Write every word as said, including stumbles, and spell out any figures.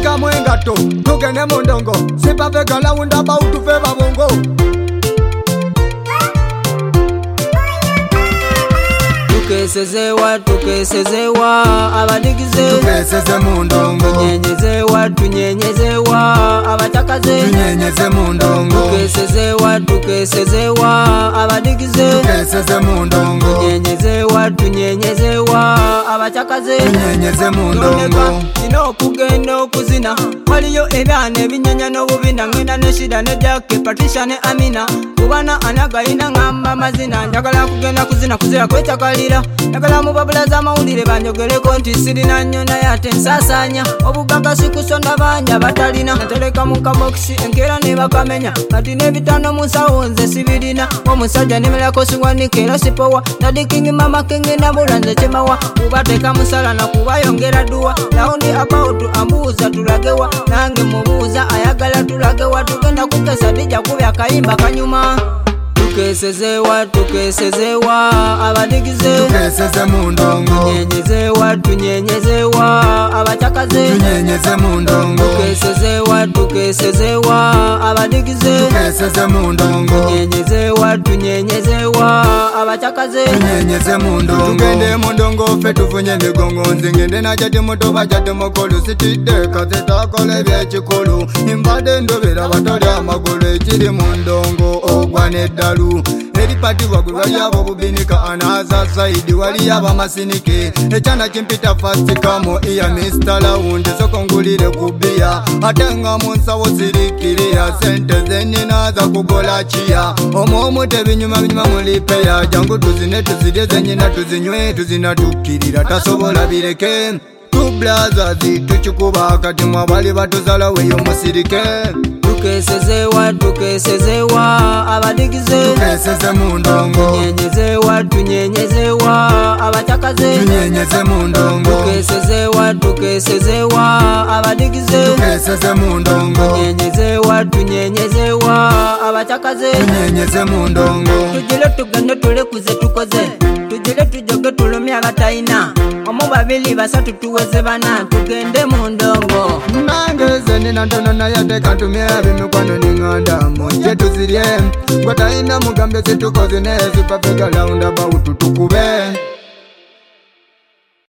Teka mwengato, tugende mundongo. Sipa vega la unda ba utufe babongo. Tukesezewa, tukesezewa, abadigize. Tukeseze mundongo. Tunyenyezewa, tunyenyezewa, abatakaze. Tunyenyeze mundongo. Tukesezewa, tukesezewa, abadigize. Tukeseze mundongo. Tunyenyezewa, tunyenyezewa, abatakaze. Tunyenyeze mundongo. Ino kugenda okuzina waliyo ebyana ebinyanya n'obubina ngenda ne Shida ne Jackie Patricia ne Amina kubana anagalina ngamba mazina njagala kugenda kuzina kuzira kwetakalira njagala mu babula z'amawulire banjogereko nti sirina nnyo naye ate nsaasaanya obugaga sikusonda banja batalina natereka mu kabokisi enkeera ne bakamenya kati n'ebitano mu nsawo nze sibirina omusajja nemerako siwanika era sipowa Daddy King Mama King nabula nze kimawa kubateeka musala na kubayongera dduwa naundi about ambuuza tulagewa nange mubuuza ayagala tulagewa tugenda kukesa dija kubya akayimba kanyuma tukesezewa tukesezewa abadigize tukeseze mundongo tunyenyezewa tunyenyezewa abatakaze tunyenyeze mundongo tukesezewa tukesezewa abadigize tukeseze mundongo tunyenyezewa tunyenyezewa abatakaze tunyenyeze mundongo tugende mundongo fe tufunye migongo nzingende na jati muto bajate mukulu sitide kaze takole byekikulu imbade ndobera batoli amagulu ekiri mundongo ogwane dalu eri pati wagulwa yabo bubinika anaza saidi wali yaba masinike echana kimpita fast kamo iya Mister Laundi sokongulire kubia atenga munsa wosirikiri ya sente zenina za kugola chia omomu tebinyuma binyuma mulipe ya jangu tuzine tuzide zenyina tuzinywe tuzina tukirira tasobola bireke tu blaza zitu chikuba kati mwabali batuzala weyo musirike tukesezewa tukesezewa abadigize tukeseze mundongo tunyenyezewa tunyenyezewa abatakaze tunyenyeze mundongo tukesezewa tukesezewa abadigize tukeseze mundongo tunyenyezewa tunyenyezewa abatakaze tunyenyeze mundongo tujile tugende tulekuze tukoze tujile tujoge tulumya abatayina omu babili basatu tuweze bana tugende mundongo nangeze nina ntono naye tekantumye bimikwano ninganda munje tuzirye gwatayina mugambe situkoze nezipafega launda bautu tukube